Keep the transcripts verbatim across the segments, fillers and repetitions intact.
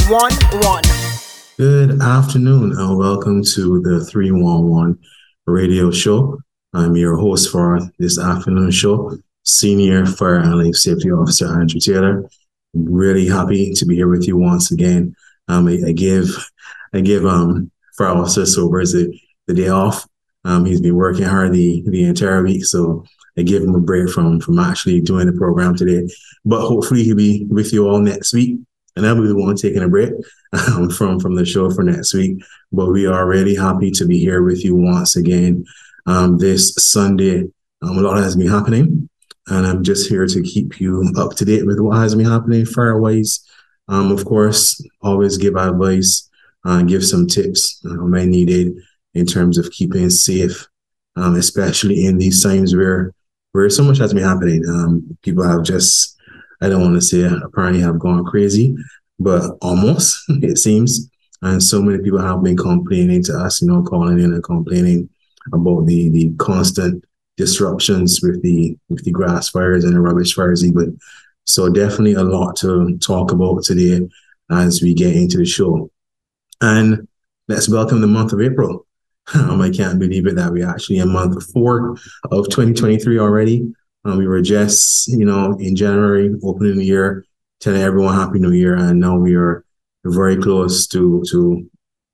one one. Good afternoon and welcome to the three one one radio show. I'm your host for this afternoon show, Senior Fire and Life Safety Officer Andrew Taylor. I'm really happy to be here with you once again. Um, I, I give I give um Fire Officer Sobers the, the day off. Um, he's been working hard the, the entire week, so I give him a break from from actually doing the program today. But hopefully he'll be with you all next week. And I'll be the one taking a break um, from, from the show for next week. But we are really happy to be here with you once again um, this Sunday. Um, a lot has been happening, and I'm just here to keep you up to date with what has been happening fire-wise. Um, of course, always give advice and give some tips uh, when needed in terms of keeping safe, um, especially in these times where, where so much has been happening. Um, people have just I don't want to say apparently have gone crazy, but almost, it seems. And so many people have been complaining to us, you know, calling in and complaining about the the constant disruptions with the with the grass fires and the rubbish fires even. So definitely a lot to talk about today as we get into the show. And let's welcome the month of April. Um, I can't believe it that we're actually in month four of twenty twenty-three already. Um, we were just, you know, in January, opening the year, telling everyone Happy New Year, and now we are very close to to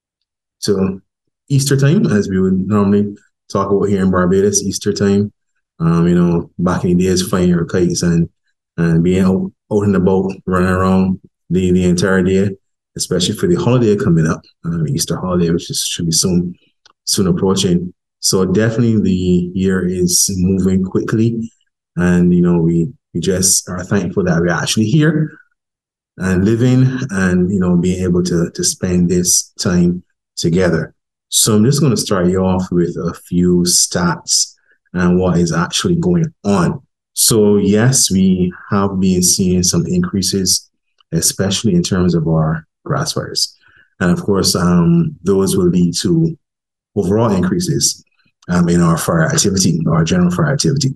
to Easter time, as we would normally talk about here in Barbados, Easter time. Um, you know, back in the days, flying your kites and and being out, out and about, running around the, the entire day, especially for the holiday coming up, um, Easter holiday, which is, should be soon soon approaching. So definitely the year is moving quickly. And, you know, we, we just are thankful that we're actually here and living and, you know, being able to, to spend this time together. So I'm just going to start you off with a few stats and what is actually going on. So, yes, we have been seeing some increases, especially in terms of our grass fires. And of course, um, those will lead to overall increases um, in our fire activity, our general fire activity.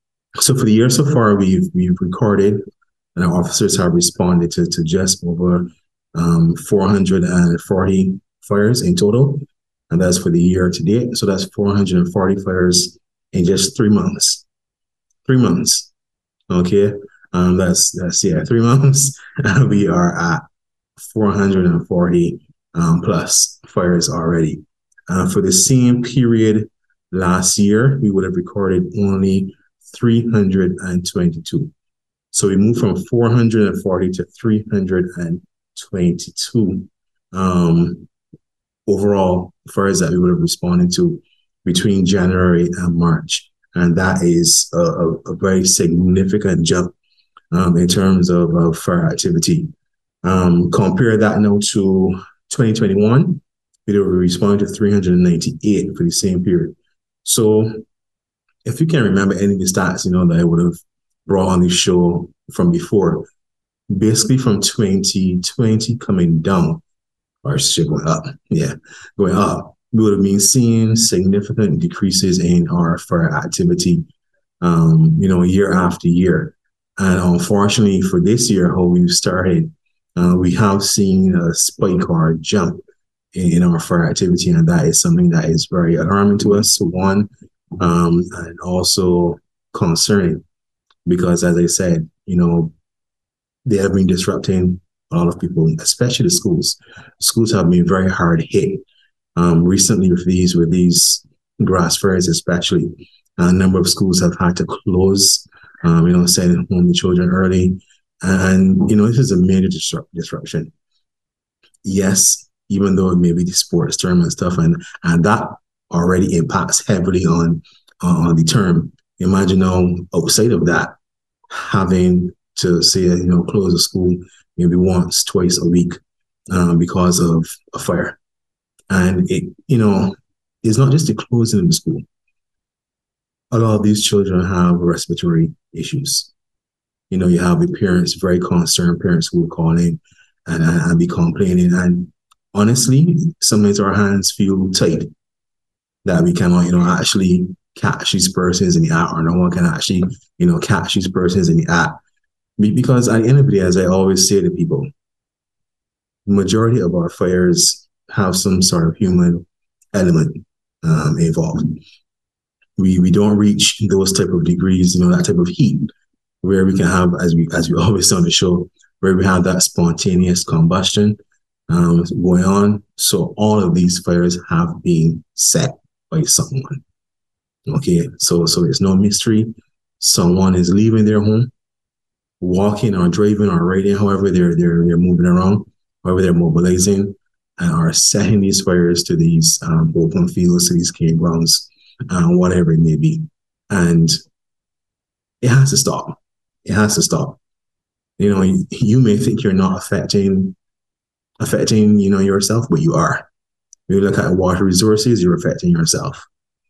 So for the year so far, we've we've recorded and our officers have responded to, to just over um, four hundred forty fires in total. And that's for the year to date. So that's four hundred forty fires in just three months. Three months. Okay. Um, that's, that's yeah, three months. We are at four hundred forty um, plus fires already. Uh, for the same period last year, we would have recorded only three hundred twenty-two. So we moved from four hundred forty to three hundred twenty-two um, overall fires that we would have responded to between January and March. And that is a, a, a very significant jump um, in terms of, of fire activity. Um, compare that now to twenty twenty-one, we would respond to three hundred ninety-eight for the same period. So if you can remember any of the stats, you know, that I would have brought on the show from before, basically from twenty twenty coming down, or shit going up, yeah, going up, we would have been seeing significant decreases in our fire activity, um, you know, year after year. And unfortunately for this year, how we've started, uh, we have seen a spike or a jump in, in our fire activity, and that is something that is very alarming to us. One, Um, and also concerning because, as I said, you know, they have been disrupting a lot of people, especially the schools. Schools have been very hard hit um, recently with these with these grass fires, especially. A number of schools have had to close, um, you know, sending home the children early, and you know, this is a major disrupt- disruption. Yes, even though it may be the sports term and stuff, and and that already impacts heavily on uh, on the term. Imagine now outside of that, having to say, you know, close a school maybe once, twice a week um, because of a fire. And it, you know, it's not just the closing of the school. A lot of these children have respiratory issues. You know, you have the parents, very concerned parents who will call in and, and be complaining. And honestly, sometimes our hands feel tight that we cannot, you know, actually catch these persons in the act, or no one can actually, you know, catch these persons in the act. Because at the end of the day, as I always say to people, majority of our fires have some sort of human element um, involved. We we don't reach those type of degrees, you know, that type of heat where we can have, as we as we always say on the show, where we have that spontaneous combustion um, going on. So all of these fires have been set by someone. Okay, so so it's no mystery. Someone is leaving their home, walking or driving or riding, however they're they're they're moving around, however they're mobilizing, and are setting these fires to these um, open fields, to these campgrounds, uh, whatever it may be, and it has to stop. It has to stop. You know, you, you may think you're not affecting affecting you know yourself, but you are. You look at water resources, you're affecting yourself.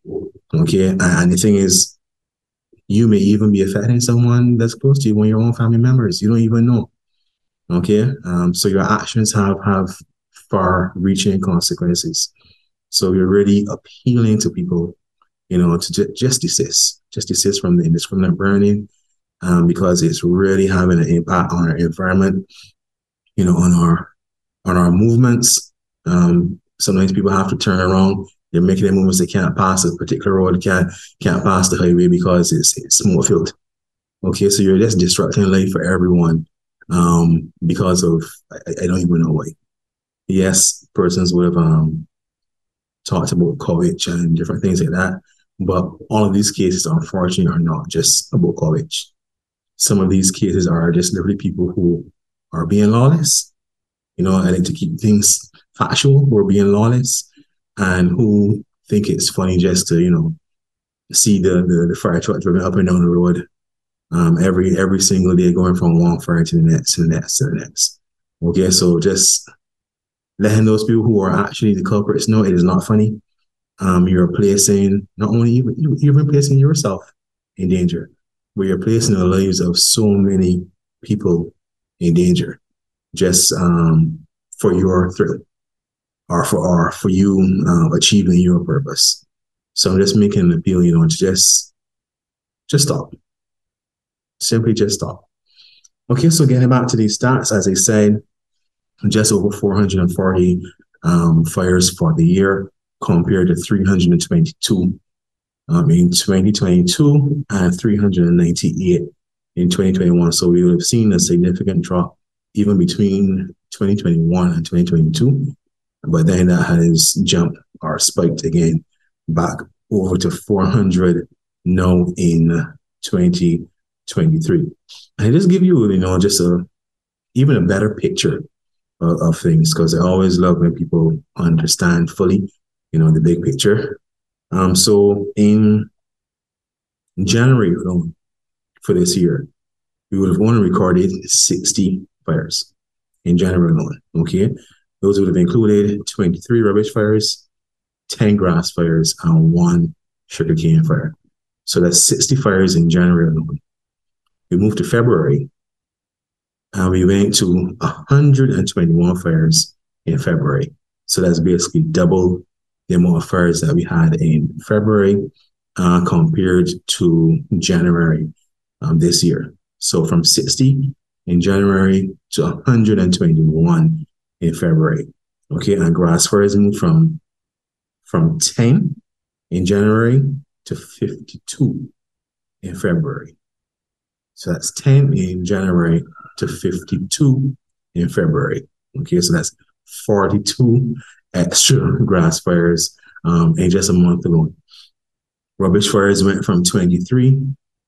Okay, and, and the thing is, you may even be affecting someone that's close to you, one of your own family members. You don't even know. Okay, um, so your actions have have far-reaching consequences. So we're really appealing to people, you know, to ju- just desist, just desist from the indiscriminate burning, um, because it's really having an impact on our environment, you know, on our on our movements. Um, sometimes people have to turn around. They're making their movements. They can't pass a particular road. Can't can't pass the highway because it's it's smoke filled. Okay, so you're just disrupting life for everyone um, because of I, I don't even know why. Yes, persons would have um, talked about COVID and different things like that, but all of these cases, unfortunately, are not just about COVID. Some of these cases are just literally people who are being lawless. You know, I like to keep things factual, who are being lawless and who think it's funny just to, you know, see the, the, the fire truck driving up and down the road um, every every single day, going from one fire to the next, to the next, to the next. Okay, so just letting those people who are actually the culprits know it is not funny. Um, you're placing not only you, you're placing yourself in danger, but you're placing the lives of so many people in danger just um, for your thrill or for or for you uh, achieving your purpose. So I'm just making an appeal, you know, to just just stop. Simply just stop. Okay, so getting back to these stats, as I said, just over four hundred forty um, fires for the year compared to three hundred twenty-two um, in twenty twenty-two and three hundred ninety-eight in twenty twenty-one. So we would have seen a significant drop even between twenty twenty-one and twenty twenty-two. But then that has jumped or spiked again back over to four hundred now in twenty twenty-three. And just give you, you know, just a even a better picture of, of things, because I always love when people understand fully, you know, the big picture. Um, so in January alone for this year, we would have only recorded sixty fires in January alone. Okay, those would have included twenty-three rubbish fires, ten grass fires, and one sugarcane fire. So that's sixty fires in January alone. We moved to February, and we went to one hundred twenty-one fires in February. So that's basically double the amount of fires that we had in February uh, compared to January um, this year. So from sixty in January to one hundred twenty-one in February. Okay, and grass fires moved from from ten in January to fifty-two in February. So that's ten in January to fifty-two in February. Okay, so that's forty-two extra grass fires um, in just a month alone. Rubbish fires went from twenty-three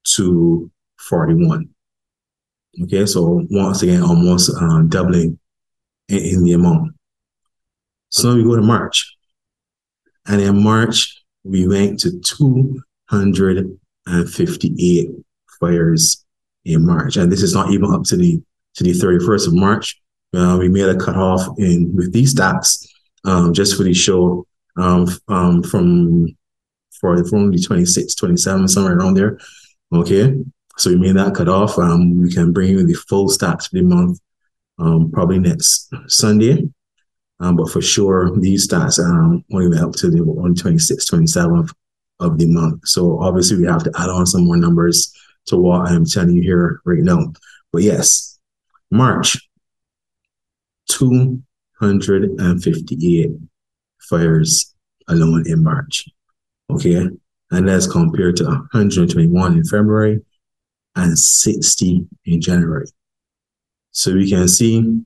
to forty-one. Okay, so once again, almost uh, doubling in, in the amount. So now we go to March. And in March, we went to two hundred fifty-eight fires in March. And this is not even up to the to the thirty-first of March. Uh, we made a cutoff in with these stats um, just for the show um, um, from for from the twenty-six, twenty-seven, somewhere around there. Okay, so we made that cutoff. Um, we can bring you the full stats for the month um, probably next Sunday. Um, but for sure, these stats um, only went up to the on twenty-sixth, twenty-seventh of the month. So obviously, we have to add on some more numbers to what I'm telling you here right now. But yes, March, two hundred fifty-eight fires alone in March. Okay. And that's compared to one hundred twenty-one in February and sixty in January. So we can see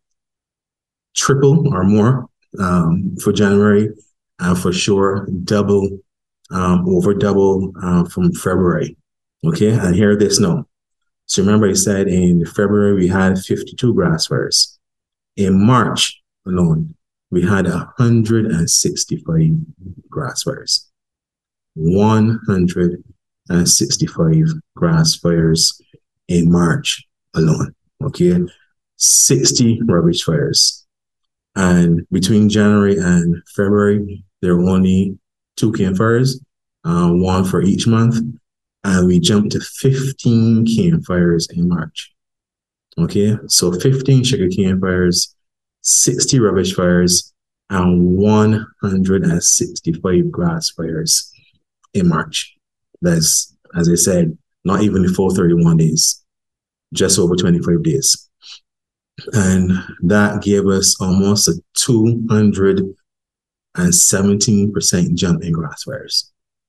triple or more um, for January, and for sure double, um, over double uh, from February. Okay, and hear this now. So remember, I said in February we had fifty-two grass fires. In March alone, we had one hundred sixty-five grass fires. one hundred sixty-five grass fires in March alone. Okay, sixty rubbish fires. And between January and February, there were only two cane fires, uh, one for each month. And we jumped to fifteen cane fires in March. Okay, so fifteen sugar cane fires, sixty rubbish fires, and one hundred sixty-five grass fires in March. That's, as I said, not even the full thirty-one days, just over twenty-five days. And that gave us almost a two hundred seventeen percent jump in grass fires.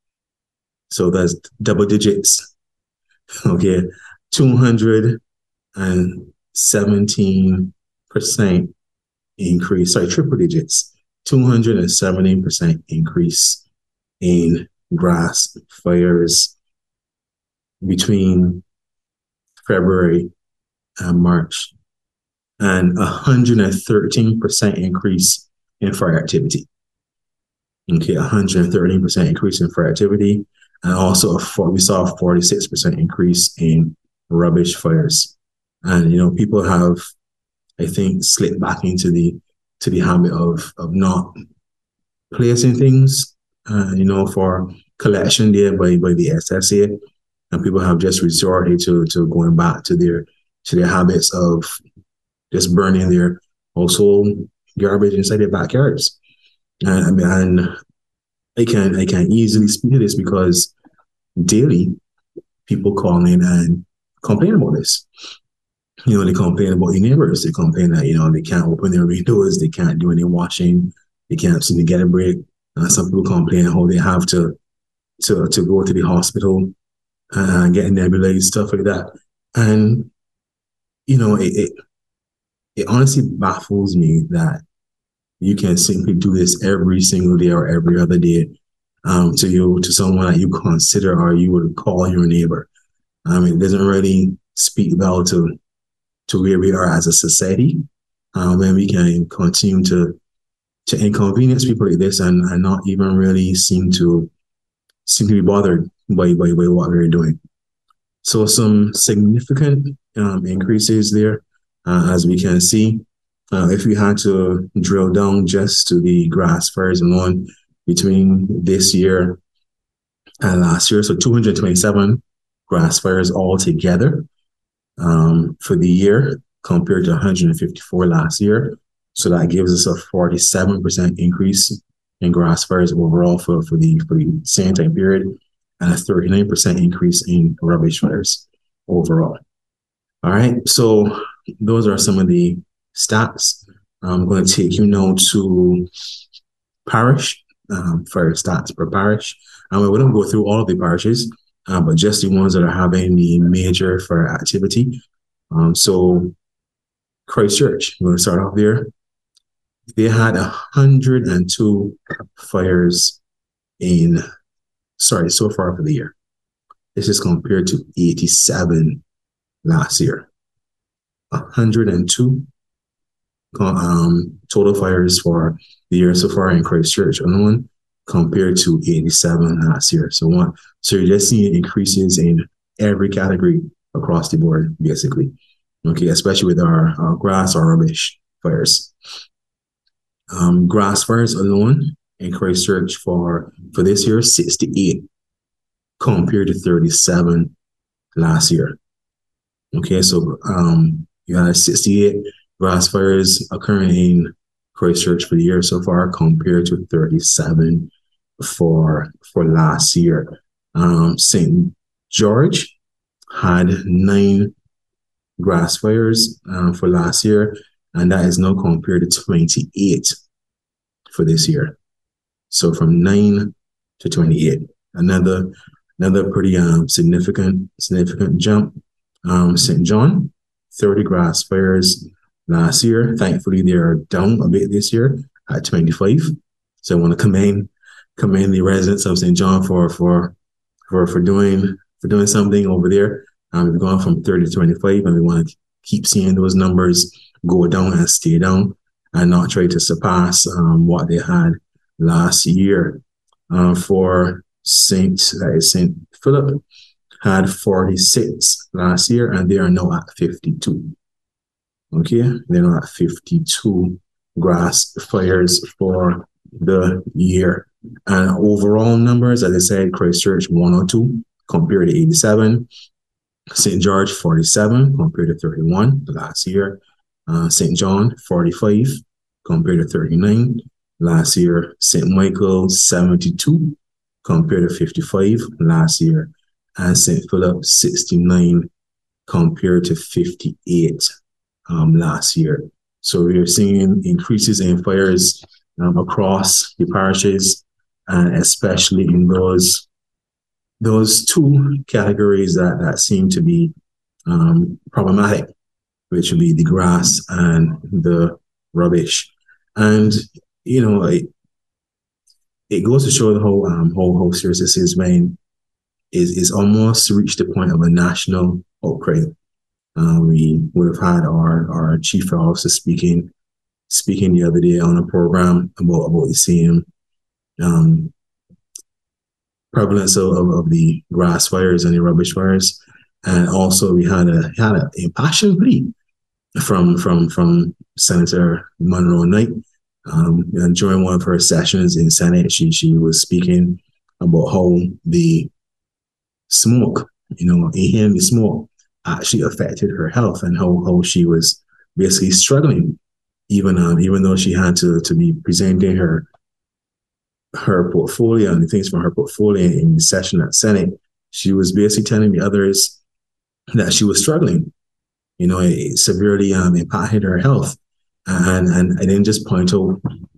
So that's double digits. Okay, two hundred seventeen percent increase, sorry, triple digits, two hundred seventeen percent increase in grass fires between February and March, and one hundred thirteen percent increase in fire activity. Okay, one hundred thirteen percent increase in fire activity, and also a, we saw a forty-six percent increase in rubbish fires. And, you know, people have, I think, slipped back into the to the habit of of not placing things, uh, you know, for collection there by, by the S S A. And people have just resorted to to going back to their to their habits of just burning their household garbage inside their backyards. And, and I can I can easily speak to this because daily people call in and complain about this. You know, they complain about your neighbors. They complain that, you know, they can't open their windows, they can't do any washing, they can't seem to get a break. Uh, some people complain how they have to to to go to the hospital and get nebulized, stuff like that. And, you know, it, it it honestly baffles me that you can simply do this every single day or every other day um, to you, to someone that you consider or you would call your neighbor. Um, it doesn't really speak well to to where we are as a society, um, when we can continue to to inconvenience people like this and, and not even really seem to seem to be bothered by by, by what we're doing. So some significant um, increases there, uh, as we can see. Uh, if we had to drill down just to the grass fires alone between this year and last year, so two hundred twenty-seven grass fires altogether um, for the year compared to one hundred fifty-four last year. So that gives us a forty-seven percent increase in grass fires overall for, for, the, for the same time period, and a thirty-nine percent increase in rubbish fires overall. All right, so those are some of the stats. I'm going to take you now to parish um, for stats per parish. And we wouldn't go through all of the parishes, uh, but just the ones that are having the major fire activity. Um, so Christchurch, we're going to start off there. They had one hundred two fires in, sorry, so far for the year. This is compared to eighty-seven last year. one hundred two um, total fires for the year so far in Christchurch alone, compared to eighty-seven last year. So one, so you're just seeing increases in every category across the board, basically. Okay, especially with our, our grass or rubbish fires. Um, grass fires alone in Christchurch for for this year, sixty-eight compared to thirty-seven last year. Okay, so um, you had sixty-eight grass fires occurring in Christchurch for the year so far, compared to thirty-seven for for last year. Um, Saint George had nine grass fires uh, for last year, and that is now compared to twenty-eight for this year. So from nine to twenty-eight, another another pretty um, significant significant jump. Um, Saint John, thirty grass fires last year. Thankfully, they are down a bit this year at twenty-five. So I want to commend commend the residents of Saint John for for for for doing for doing something over there. Um, we've gone from thirty to twenty-five, and we want to keep seeing those numbers go down and stay down, and not try to surpass um, what they had last year. Uh, for Saint that is Saint Philip, had forty-six last year, and they are now at fifty-two. Okay, they're now at fifty-two grass fires for the year. And overall numbers, as I said, Christchurch one oh two compared to eighty-seven. Saint George forty-seven compared to thirty-one last year. Uh, Saint John forty-five compared to thirty-nine last year. Saint Michael seventy-two compared to fifty-five last year. And Saint Philip sixty-nine compared to fifty-eight um, last year. So we are seeing increases in fires um, across the parishes, and especially in those those two categories that, that seem to be um, problematic, which would be the grass and the rubbish. And, you know, it, it goes to show how, um, how, how serious this is when is is almost reached the point of a national outcry. Uh, we would have had our, our chief officer speaking speaking the other day on a program about, about the same um, prevalence of, of, of the grass fires and the rubbish fires. And also we had a had a impassioned plea from from from Senator Monroe Knight. Um, and during one of her sessions in Senate, she she was speaking about how the smoke, you know, inhaling the smoke actually affected her health, and how, how she was basically struggling, even um, even though she had to to be presenting her her portfolio and the things from her portfolio in the session at Senate. She was basically telling the others that she was struggling. You know, it severely um, impacted her health. And, and I didn't just point out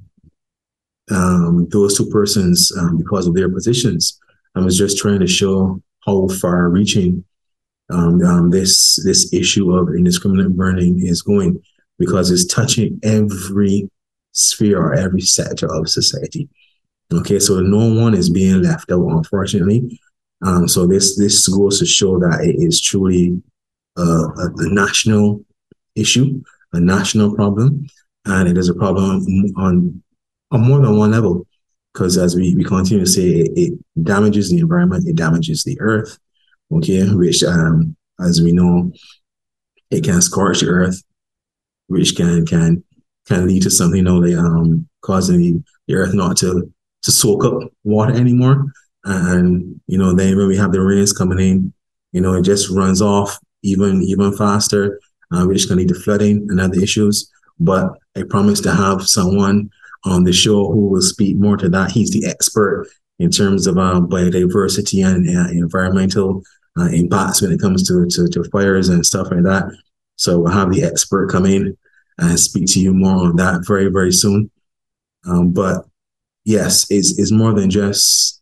um, those two persons um, because of their positions. I was just trying to show how far-reaching um, um, this this issue of indiscriminate burning is going, because it's touching every sphere or every sector of society. Okay, so no one is being left out, unfortunately. Um, so this this goes to show that it is truly a, a, a national issue, a national problem, and it is a problem on on more than one level. Because as we, we continue to say, it, it damages the environment, it damages the earth. Okay, which um, as we know, it can scorch the earth, which can can can lead to something, you know, like um, causing the, the earth not to to soak up water anymore. And, you know, then when we have the rains coming in, you know, it just runs off even even faster, uh, which can lead to flooding and other issues. But I promise to have someone on the show who will speak more to that. He's the expert in terms of um, biodiversity and uh, environmental uh, impacts when it comes to, to, to fires and stuff like that. So we'll have the expert come in and speak to you more on that very, very soon. Um, but yes, it's, it's more than just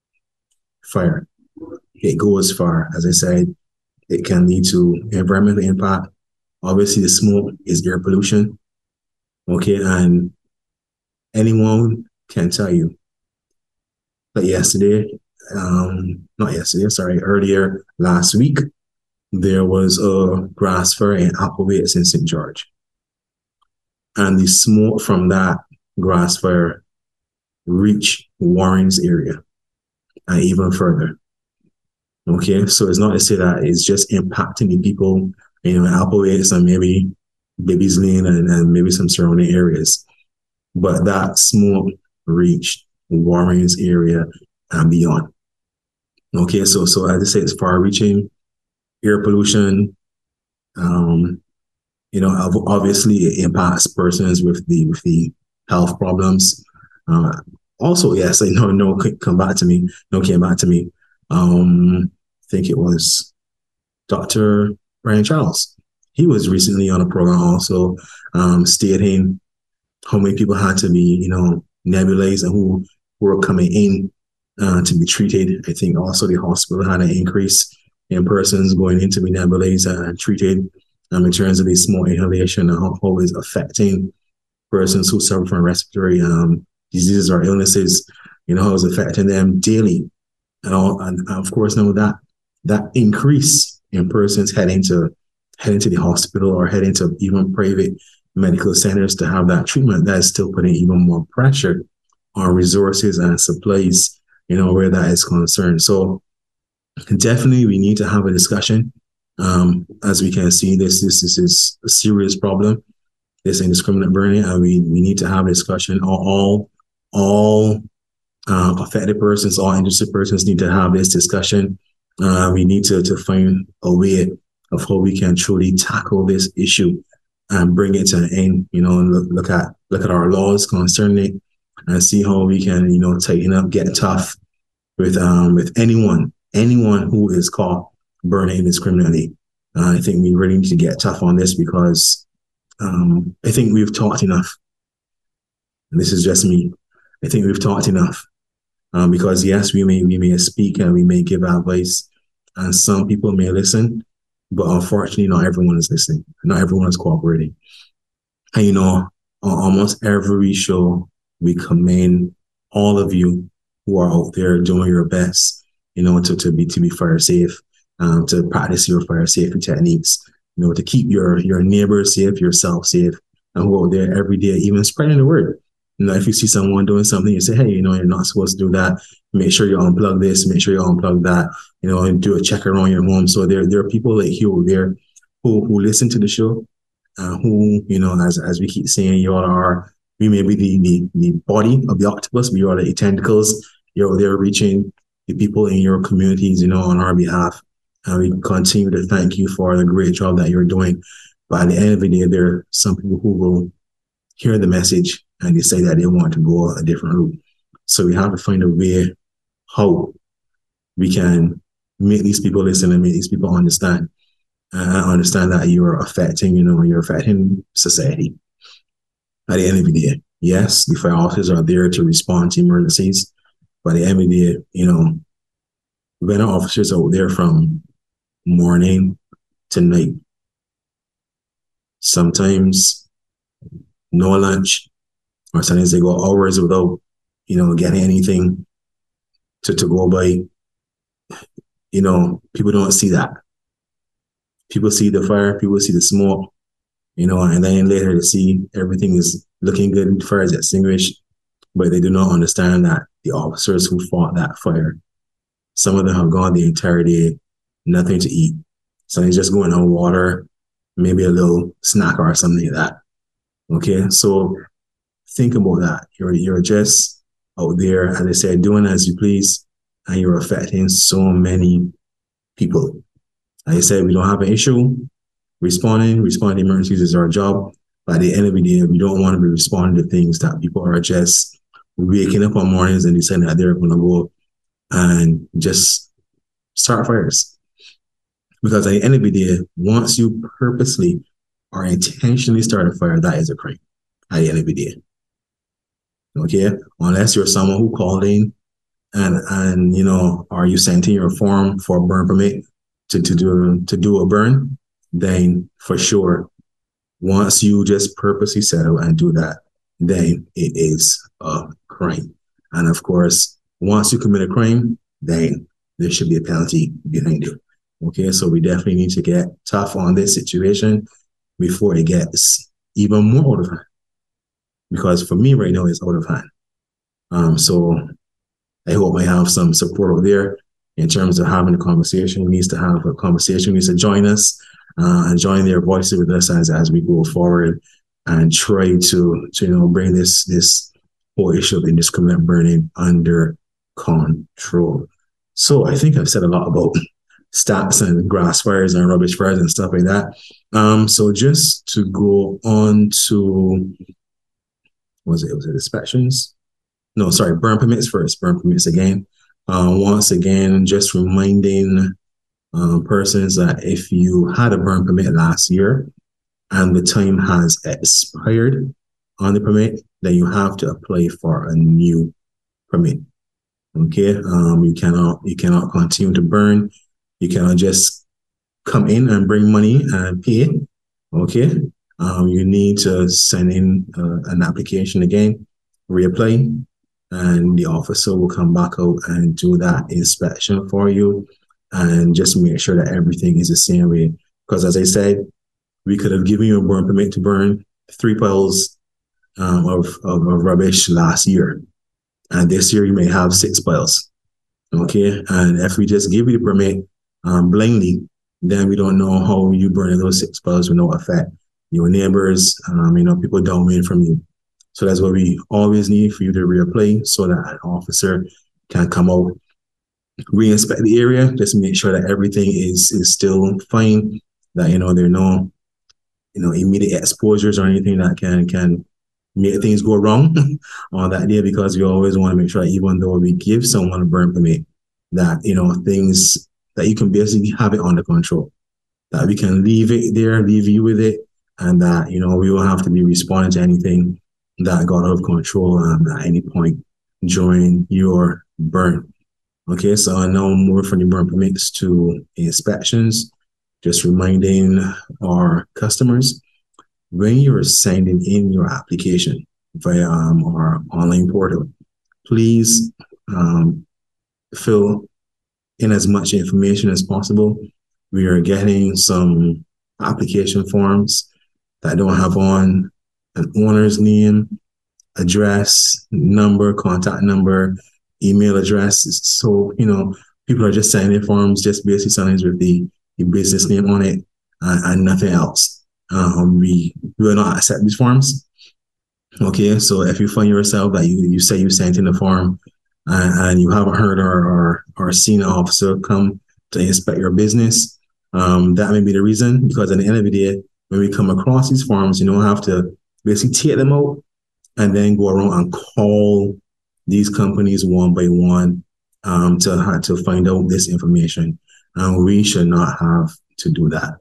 fire. It goes far. As I said, it can lead to environmental impact. Obviously, the smoke is air pollution. Okay, and anyone can tell you that yesterday, um, not yesterday, sorry, earlier last week, there was a grass fire in Applewaite in Saint George. And the smoke from that grass fire reached Warren's area and even further. Okay, so it's not to say that it's just impacting the people, you know, in Applewaite and maybe Baby's Lane and, and maybe some surrounding areas. But that smoke reached Warren's area and beyond. Okay, so so as I say, it's far-reaching. Air pollution, um, you know, obviously it impacts persons with the with the health problems. Uh, also, yes, I know, no, come back to me. No, came back to me. Um, I think it was Doctor Brian Charles. he was recently on a program also um, stating how many people had to be, you know, nebulized and who, who were coming in uh, to be treated. I think also the hospital had an increase in persons going in to be nebulized and treated um, in terms of the smoke inhalation and how, how it's affecting persons who suffer from respiratory um, diseases or illnesses, you know, how it's affecting them daily. And, all, and of course, now that that increase in persons heading to heading to the hospital or heading to even private medical centers to have that treatment, that is still putting even more pressure on resources and supplies, you know, where that is concerned. So definitely we need to have a discussion. Um, as we can see, this, this, this is a serious problem, this indiscriminate burning, and we, we need to have a discussion. All, all uh, affected persons, all interested persons need to have this discussion. Uh, we need to, to find a way of how we can truly tackle this issue and bring it to an end, you know, and look, look at look at our laws concerning it and see how we can, you know, tighten up, get tough with um with anyone, anyone who is caught burning indiscriminately. Uh, I think we really need to get tough on this because um, I think we've talked enough. And this is just me. I think we've talked enough. Um, because yes, we may we may speak and we may give advice, and some people may listen, but unfortunately, not everyone is listening. Not everyone is cooperating. And you know, on almost every show, we commend all of you who are out there doing your best, you know, to, to be to be fire safe, um, to practice your fire safety techniques, you know, to keep your your neighbors safe, yourself safe, and who are out there every day, even spreading the word. You know, if you see someone doing something, you say, hey, you know, you're not supposed to do that. Make sure you unplug this, make sure you unplug that, you know, and do a check around your home. So there, there are people like you there who, who listen to the show, uh, who, you know, as, as we keep saying, you all are, we may be the, the, the body of the octopus, but you are the tentacles. You're there reaching the people in your communities, you know, on our behalf. And we continue to thank you for the great job that you're doing. But at the end of the day, there are some people who will hear the message and they say that they want to go a different route. So we have to find a way how we can make these people listen and make these people understand and uh, understand that you're affecting, you know, you're affecting society. At the end of the day, yes, the fire officers are there to respond to emergencies, but at the end of the day, you know, when our officers are out there from morning to night, sometimes no lunch, or sometimes they go hours without, you know, getting anything to, to go by. You know, people don't see that. People see the fire, people see the smoke, you know, and then later they see everything is looking good, the fire is extinguished, but they do not understand that the officers who fought that fire, some of them have gone the entire day, nothing to eat. So they're just going on water, maybe a little snack or something like that. Okay, so think about that. You're you're just out there, as I said, doing as you please, and you're affecting so many people. Like I said, we don't have an issue responding. Responding to emergencies is our job. But at the end of the day, we don't want to be responding to things that people are just waking up on mornings and deciding that they're going to go and just start fires. Because at the end of the day, once you purposely or intentionally start a fire, that is a crime at the end of the day. Okay, unless you're someone who called in and and you know, are you sent in your form for a burn permit to, to do to do a burn, then for sure, once you just purposely settle and do that, then it is a crime. And of course, once you commit a crime, then there should be a penalty behind it. Okay, so we definitely need to get tough on this situation before it gets even more out of hand. Because for me right now, it's out of hand. Um, so I hope I have some support out there in terms of having a conversation. We need to have a conversation. We need to join us uh, and join their voices with us as, as we go forward and try to, to you know, bring this this whole issue of indiscriminate burning under control. So I think I've said a lot about stats and grass fires and rubbish fires and stuff like that. Um, so just to go on to, was it was it inspections? No, sorry, burn permits first. Burn permits again. Uh, once again, just reminding um, persons that if you had a burn permit last year and the time has expired on the permit, then you have to apply for a new permit. Okay, um, you cannot you cannot continue to burn. You cannot just come in and bring money and pay. Okay, um, you need to send in uh, an application again, reapply, and the officer will come back out and do that inspection for you, and just make sure that everything is the same way. Because as I said, we could have given you a burn permit to burn three piles um, of, of of rubbish last year, and this year you may have six piles. Okay, and if we just give you the permit um, blindly, then we don't know how you burn those six piles will not affect your neighbors, um, you know, people downwind from you. So that's what we always need for you to reapply so that an officer can come out, re-inspect the area, just make sure that everything is is still fine, that you know there are no you know immediate exposures or anything that can can make things go wrong on that day, because we always want to make sure that even though we give someone a burn permit, that you know things that you can basically have it under control, that we can leave it there, leave you with it, and that you know we will have to be responding to anything that got out of control um, at any point during your burn. Okay, so I now move from the burn permits to inspections. Just reminding our customers, when you're sending in your application via um, our online portal, please um, fill in as much information as possible. We are getting some application forms that don't have on an owner's name, address, number, contact number, email address. So, you know, people are just signing forms, just basically signing with the, the business name on it uh, and nothing else. Um, we will not accept these forms. Okay, so if you find yourself that you, you say you sent in a form uh, and you haven't heard or, or, or seen an officer come to inspect your business, um, that may be the reason, because at the end of the day, when we come across these forms, you don't have to basically take them out and then go around and call these companies one by one um, to, to find out this information. And we should not have to do that.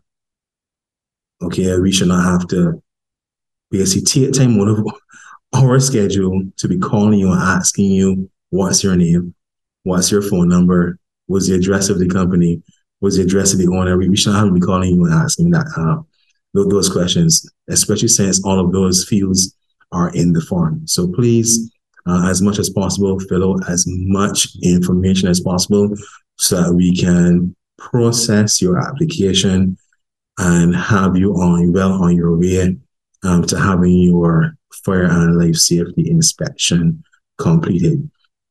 Okay, we should not have to basically take time out of our schedule to be calling you and asking you, what's your name? What's your phone number? What's the address of the company? What's the address of the owner? We shouldn't have to be calling you and asking that uh, those questions, especially since all of those fields are in the form. So please, uh, as much as possible, fill out as much information as possible so that we can process your application and have you on well on your way um, to having your fire and life safety inspection completed.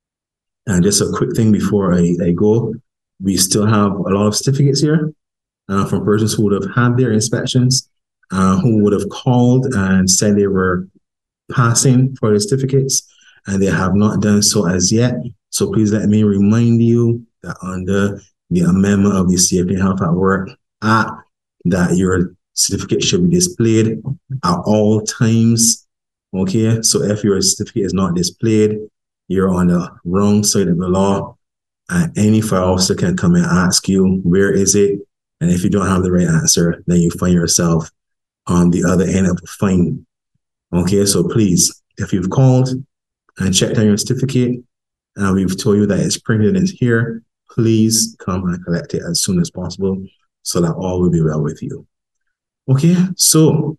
And just a quick thing before I, I go, we still have a lot of certificates here uh, from persons who would have had their inspections, uh, who would have called and said they were passing for the certificates, and they have not done so as yet. So please let me remind you that under the amendment of the Safety and Health at Work Act, that your certificate should be displayed at all times. Okay, so if your certificate is not displayed, you're on the wrong side of the law, and any fire officer can come and ask you, where is it? And if you don't have the right answer, then you find yourself on the other end of a fine. Okay, so please, if you've called and checked on your certificate, and we've told you that it's printed and it's here, please come and collect it as soon as possible so that all will be well with you. Okay, so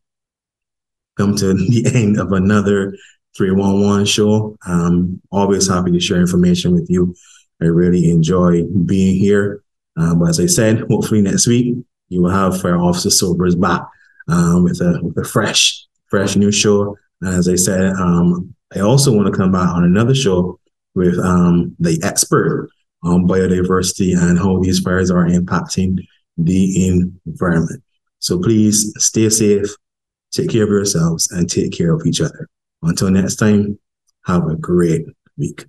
come to the end of another three one one show. I'm always happy to share information with you. I really enjoy being here. Uh, but as I said, hopefully next week you will have Fire Officer Sobers back um, with a with a fresh, fresh new show. And as I said, um, I also want to come back on another show with um, the expert on biodiversity and how these fires are impacting the environment. So please stay safe, take care of yourselves, and take care of each other. Until next time, have a great week.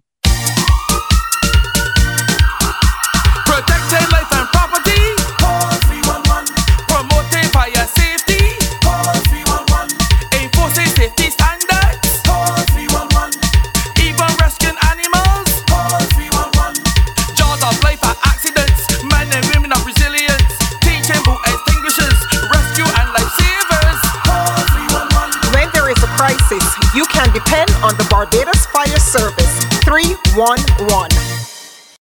Protecting life and property. Call three one one. Promoting fire safety. Call three one one. Enforcing safety standards. Call three one one. Even rescuing animals. Call three one one. Jaws of life and accidents. Men and women are resilient. can depend on the Barbados Fire Service three one one.